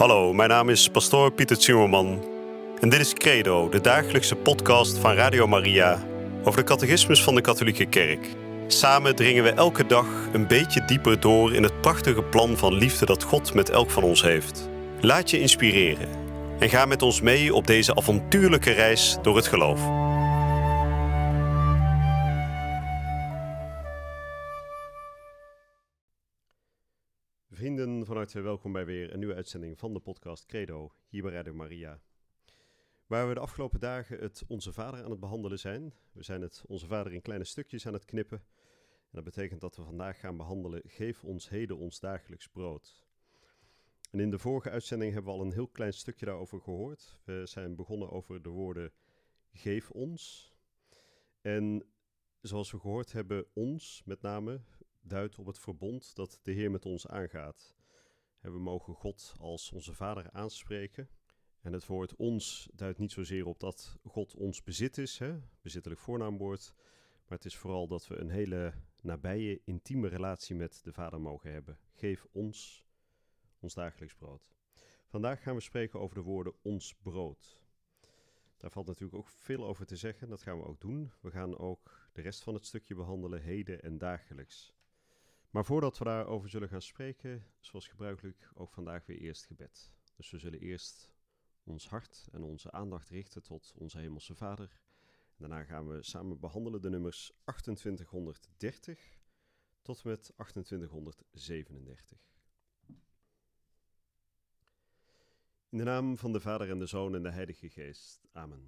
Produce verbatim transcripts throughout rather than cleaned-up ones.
Hallo, mijn naam is pastoor Pieter Zimmerman en dit is Credo, de dagelijkse podcast van Radio Maria over de catechismus van de Katholieke Kerk. Samen dringen we elke dag een beetje dieper door in het prachtige plan van liefde dat God met elk van ons heeft. Laat je inspireren en ga met ons mee op deze avontuurlijke reis door het geloof. Vrienden, van harte welkom bij weer een nieuwe uitzending van de podcast Credo, hier bij Radio Maria. Waar we de afgelopen dagen het Onze Vader aan het behandelen zijn. We zijn het Onze Vader in kleine stukjes aan het knippen. En dat betekent dat we vandaag gaan behandelen, geef ons heden ons dagelijks brood. En in de vorige uitzending hebben we al een heel klein stukje daarover gehoord. We zijn begonnen over de woorden geef ons. En zoals we gehoord hebben, ons met name duidt op het verbond dat de Heer met ons aangaat. En we mogen God als onze Vader aanspreken. En het woord ons duidt niet zozeer op dat God ons bezit is, hè? Bezittelijk voornaamwoord. Maar het is vooral dat we een hele nabije, intieme relatie met de Vader mogen hebben. Geef ons ons dagelijks brood. Vandaag gaan we spreken over de woorden ons brood. Daar valt natuurlijk ook veel over te zeggen, dat gaan we ook doen. We gaan ook de rest van het stukje behandelen, heden en dagelijks. Maar voordat we daarover zullen gaan spreken, zoals gebruikelijk ook vandaag weer eerst gebed. Dus we zullen eerst ons hart en onze aandacht richten tot onze Hemelse Vader. En daarna gaan we samen behandelen de nummers achtentwintighonderddertig tot en met achtentwintighonderdzevenendertig. In de naam van de Vader en de Zoon en de Heilige Geest. Amen.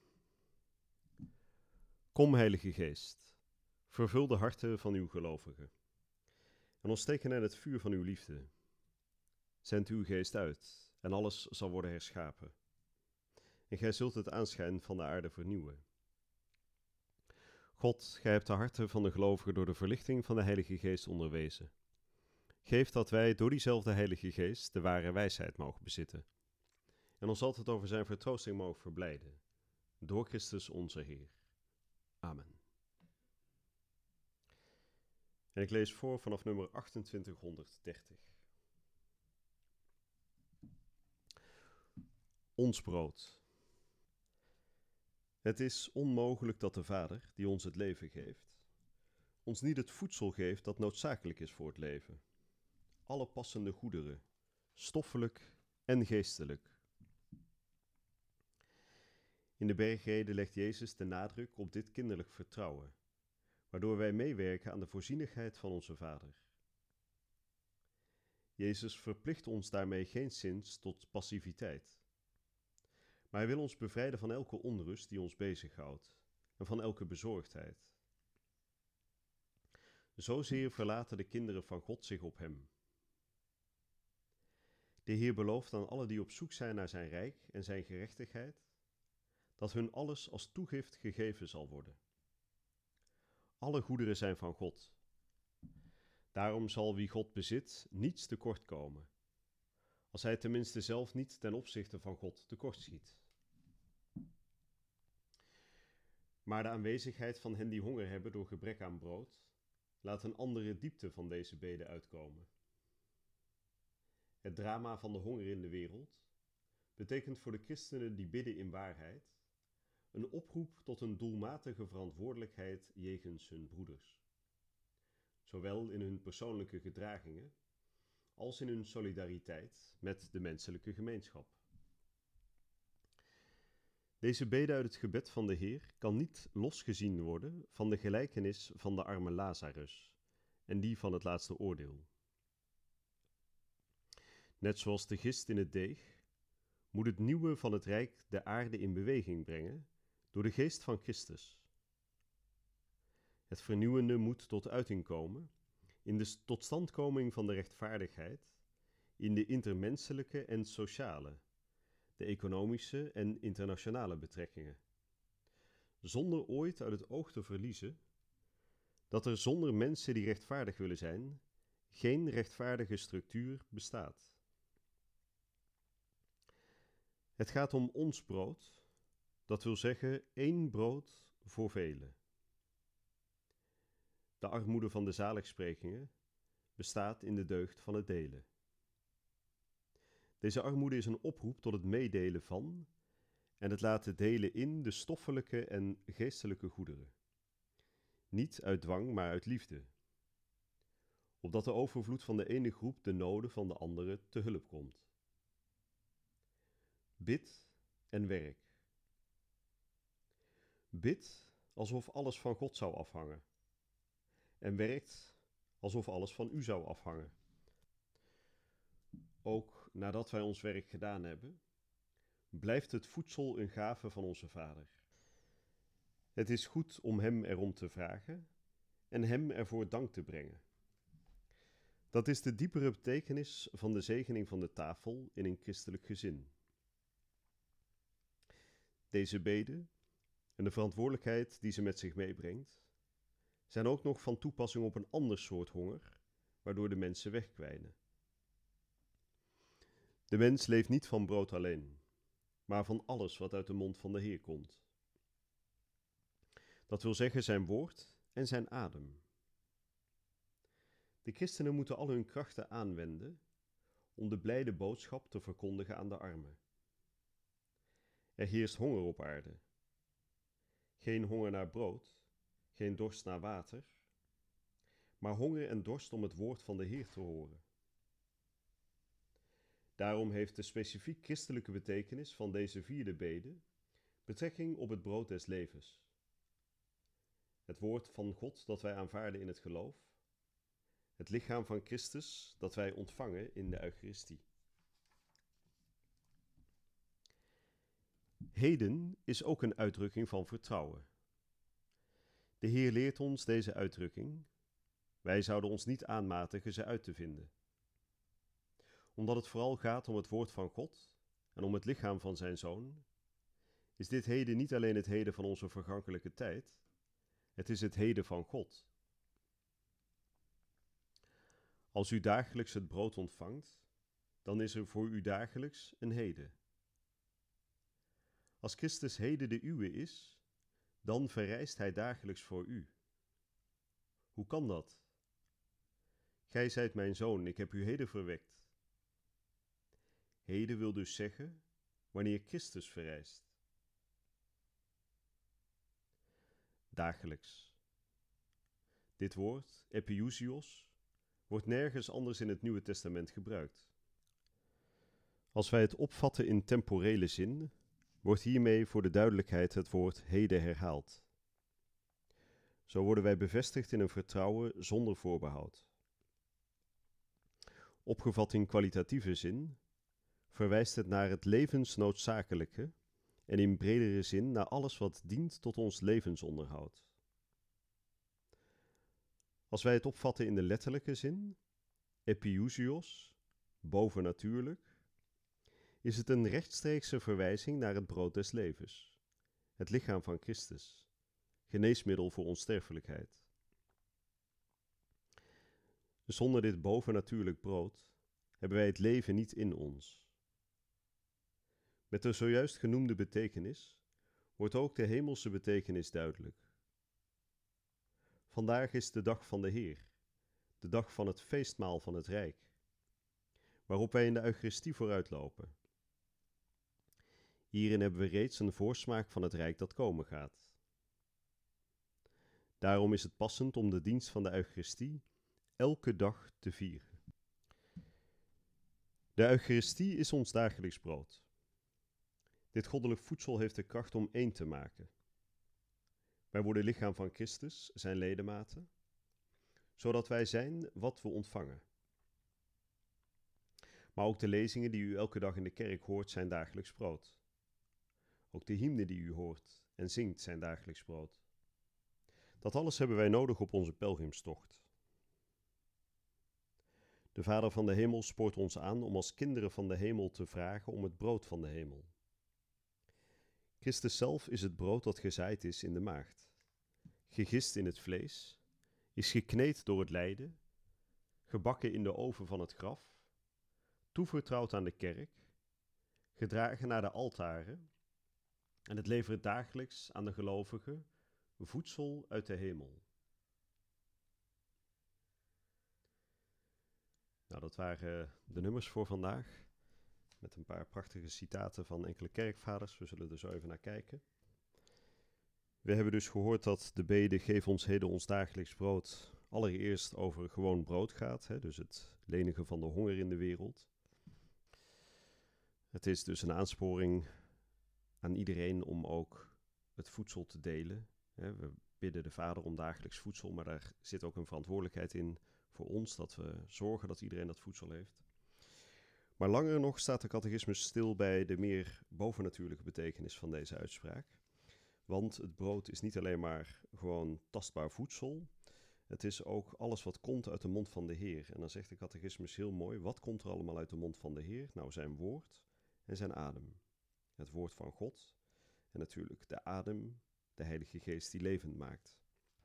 Kom, Heilige Geest, vervul de harten van uw gelovigen en ontsteek hen in het vuur van uw liefde. Zend uw geest uit en alles zal worden herschapen. En gij zult het aanschijn van de aarde vernieuwen. God, gij hebt de harten van de gelovigen door de verlichting van de Heilige Geest onderwezen. Geef dat wij door diezelfde Heilige Geest de ware wijsheid mogen bezitten. En ons altijd over zijn vertroosting mogen verblijden. Door Christus onze Heer. Amen. En ik lees voor vanaf nummer achtentwintighonderddertig. Ons brood. Het is onmogelijk dat de Vader, die ons het leven geeft, ons niet het voedsel geeft dat noodzakelijk is voor het leven. Alle passende goederen, stoffelijk en geestelijk. In de bergreden legt Jezus de nadruk op dit kinderlijk vertrouwen, waardoor wij meewerken aan de voorzienigheid van onze Vader. Jezus verplicht ons daarmee geenszins tot passiviteit. Maar hij wil ons bevrijden van elke onrust die ons bezighoudt en van elke bezorgdheid. Zozeer verlaten de kinderen van God zich op hem. De Heer belooft aan alle die op zoek zijn naar zijn rijk en zijn gerechtigheid, dat hun alles als toegift gegeven zal worden. Alle goederen zijn van God. Daarom zal wie God bezit niets tekort komen, als hij tenminste zelf niet ten opzichte van God tekortschiet. Maar de aanwezigheid van hen die honger hebben door gebrek aan brood, laat een andere diepte van deze bede uitkomen. Het drama van de honger in de wereld betekent voor de christenen die bidden in waarheid een oproep tot een doelmatige verantwoordelijkheid jegens hun broeders. Zowel in hun persoonlijke gedragingen als in hun solidariteit met de menselijke gemeenschap. Deze bede uit het gebed van de Heer kan niet losgezien worden van de gelijkenis van de arme Lazarus en die van het laatste oordeel. Net zoals de gist in het deeg, moet het nieuwe van het rijk de aarde in beweging brengen door de geest van Christus. Het vernieuwende moet tot uiting komen in de totstandkoming van de rechtvaardigheid, in de intermenselijke en sociale, de economische en internationale betrekkingen. Zonder ooit uit het oog te verliezen dat er zonder mensen die rechtvaardig willen zijn, geen rechtvaardige structuur bestaat. Het gaat om ons brood, dat wil zeggen één brood voor velen. De armoede van de zaligsprekingen bestaat in de deugd van het delen. Deze armoede is een oproep tot het meedelen van en het laten delen in de stoffelijke en geestelijke goederen. Niet uit dwang, maar uit liefde. Opdat de overvloed van de ene groep de noden van de andere te hulp komt. Bid en werk. Bid alsof alles van God zou afhangen. En werkt alsof alles van u zou afhangen. Ook nadat wij ons werk gedaan hebben, blijft het voedsel een gave van onze Vader. Het is goed om Hem erom te vragen en Hem ervoor dank te brengen. Dat is de diepere betekenis van de zegening van de tafel in een christelijk gezin. Deze bede en de verantwoordelijkheid die ze met zich meebrengt, zijn ook nog van toepassing op een ander soort honger, waardoor de mensen wegkwijnen. De mens leeft niet van brood alleen, maar van alles wat uit de mond van de Heer komt. Dat wil zeggen zijn woord en zijn adem. De christenen moeten al hun krachten aanwenden om de blijde boodschap te verkondigen aan de armen. Er heerst honger op aarde. Geen honger naar brood, geen dorst naar water, maar honger en dorst om het woord van de Heer te horen. Daarom heeft de specifiek christelijke betekenis van deze vierde bede betrekking op het brood des levens. Het woord van God dat wij aanvaarden in het geloof, het lichaam van Christus dat wij ontvangen in de Eucharistie. Heden is ook een uitdrukking van vertrouwen. De Heer leert ons deze uitdrukking. Wij zouden ons niet aanmatigen ze uit te vinden. Omdat het vooral gaat om het woord van God en om het lichaam van zijn Zoon, is dit heden niet alleen het heden van onze vergankelijke tijd, het is het heden van God. Als u dagelijks het brood ontvangt, dan is er voor u dagelijks een heden. Als Christus heden de uwe is, dan verrijst hij dagelijks voor u. Hoe kan dat? Gij zijt mijn zoon, ik heb u heden verwekt. Heden wil dus zeggen, wanneer Christus verrijst. Dagelijks. Dit woord, epiousios, wordt nergens anders in het Nieuwe Testament gebruikt. Als wij het opvatten in temporele zin, wordt hiermee voor de duidelijkheid het woord heden herhaald. Zo worden wij bevestigd in een vertrouwen zonder voorbehoud. Opgevat in kwalitatieve zin, verwijst het naar het levensnoodzakelijke en in bredere zin naar alles wat dient tot ons levensonderhoud. Als wij het opvatten in de letterlijke zin, epiousios, bovennatuurlijk, is het een rechtstreekse verwijzing naar het brood des levens, het lichaam van Christus, geneesmiddel voor onsterfelijkheid. Zonder dit bovennatuurlijk brood hebben wij het leven niet in ons. Met de zojuist genoemde betekenis wordt ook de hemelse betekenis duidelijk. Vandaag is de dag van de Heer, de dag van het feestmaal van het Rijk, waarop wij in de Eucharistie vooruitlopen. Hierin hebben we reeds een voorsmaak van het Rijk dat komen gaat. Daarom is het passend om de dienst van de Eucharistie elke dag te vieren. De Eucharistie is ons dagelijks brood. Dit goddelijk voedsel heeft de kracht om één te maken. Wij worden lichaam van Christus, zijn ledematen, zodat wij zijn wat we ontvangen. Maar ook de lezingen die u elke dag in de kerk hoort zijn dagelijks brood. Ook de hymnen die u hoort en zingt zijn dagelijks brood. Dat alles hebben wij nodig op onze pelgrimstocht. De Vader van de hemel spoort ons aan om als kinderen van de hemel te vragen om het brood van de hemel. Christus zelf is het brood dat gezaaid is in de maagd, gegist in het vlees, is gekneed door het lijden, gebakken in de oven van het graf, toevertrouwd aan de kerk, gedragen naar de altaren, en het levert dagelijks aan de gelovigen voedsel uit de hemel. Nou, dat waren de nummers voor vandaag. met een paar prachtige citaten van enkele kerkvaders. We zullen er zo even naar kijken. We hebben dus gehoord dat de bede geef ons heden ons dagelijks brood allereerst over gewoon brood gaat, hè, dus het lenigen van de honger in de wereld. Het is dus een aansporing aan iedereen om ook het voedsel te delen. Hè. We bidden de Vader om dagelijks voedsel, maar daar zit ook een verantwoordelijkheid in voor ons, dat we zorgen dat iedereen dat voedsel heeft. Maar langer nog staat de catechismus stil bij de meer bovennatuurlijke betekenis van deze uitspraak. Want het brood is niet alleen maar gewoon tastbaar voedsel. Het is ook alles wat komt uit de mond van de Heer. En dan zegt de catechismus heel mooi, wat komt er allemaal uit de mond van de Heer? Nou, zijn woord en zijn adem. Het woord van God en natuurlijk de adem, de Heilige Geest die levend maakt.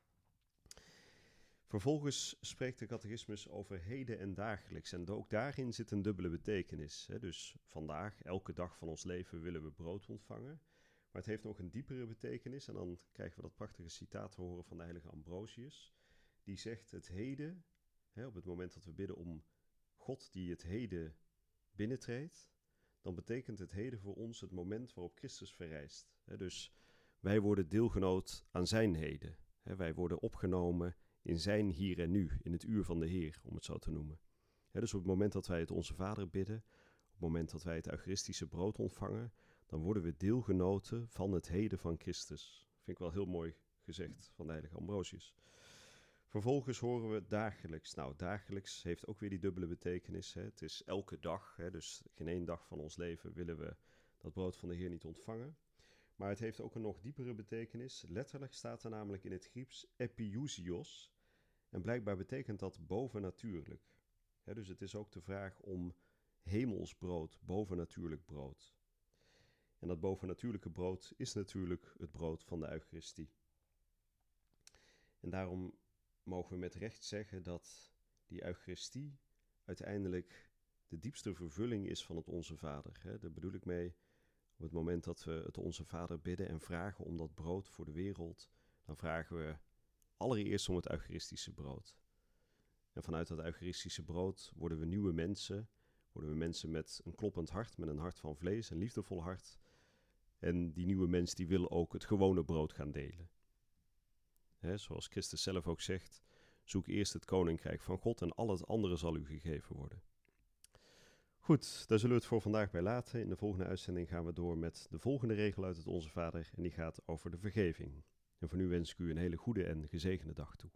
Vervolgens spreekt de catechismus over heden en dagelijks. En ook daarin zit een dubbele betekenis. Hè? Dus vandaag, elke dag van ons leven willen we brood ontvangen. Maar het heeft nog een diepere betekenis. En dan krijgen we dat prachtige citaat te horen van de heilige Ambrosius. Die zegt het heden, hè, op het moment dat we bidden om God die het heden binnentreedt, dan betekent het heden voor ons het moment waarop Christus verrijst. Hè, dus wij worden deelgenoot aan zijn heden. Hè, wij worden opgenomen in zijn hier en nu, in het uur van de Heer, om het zo te noemen. Hè, dus op het moment dat wij het Onze Vader bidden, op het moment dat wij het Eucharistische brood ontvangen, dan worden we deelgenoten van het heden van Christus. Vind ik wel heel mooi gezegd van de heilige Ambrosius. Vervolgens horen we dagelijks. Nou, dagelijks heeft ook weer die dubbele betekenis. Hè. Het is elke dag, hè, dus geen één dag van ons leven willen we dat brood van de Heer niet ontvangen. Maar het heeft ook een nog diepere betekenis. Letterlijk staat er namelijk in het Grieks epiousios. En blijkbaar betekent dat bovennatuurlijk. Hè, dus het is ook de vraag om hemels brood, bovennatuurlijk brood. En dat bovennatuurlijke brood is natuurlijk het brood van de Eucharistie. En daarom mogen we met recht zeggen dat die Eucharistie uiteindelijk de diepste vervulling is van het Onze Vader. Hè. Daar bedoel ik mee, op het moment dat we het Onze Vader bidden en vragen om dat brood voor de wereld, dan vragen we allereerst om het Eucharistische brood. En vanuit dat Eucharistische brood worden we nieuwe mensen, worden we mensen met een kloppend hart, met een hart van vlees, een liefdevol hart. En die nieuwe mens die wil ook het gewone brood gaan delen. He, zoals Christus zelf ook zegt, zoek eerst het koninkrijk van God en al het andere zal u gegeven worden. Goed, daar zullen we het voor vandaag bij laten. In de volgende uitzending gaan we door met de volgende regel uit het Onze Vader en die gaat over de vergeving. En voor nu wens ik u een hele goede en gezegende dag toe.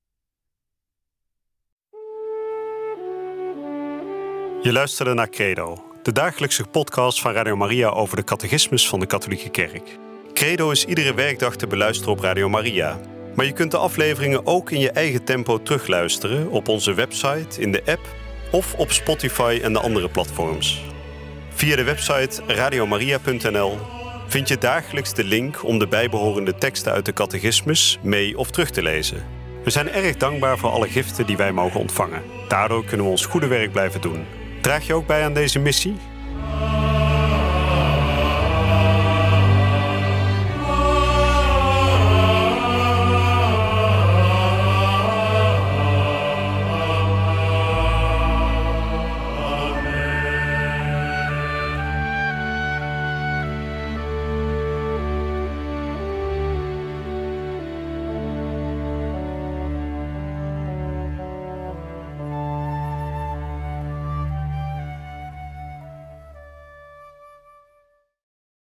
Je luisterde naar Credo, de dagelijkse podcast van Radio Maria over de catechismus van de Katholieke Kerk. Credo is iedere werkdag te beluisteren op Radio Maria. Maar je kunt de afleveringen ook in je eigen tempo terugluisteren op onze website, in de app of op Spotify en de andere platforms. Via de website radiomaria punt n l vind je dagelijks de link om de bijbehorende teksten uit de catechismus mee of terug te lezen. We zijn erg dankbaar voor alle giften die wij mogen ontvangen. Daardoor kunnen we ons goede werk blijven doen. Draag je ook bij aan deze missie?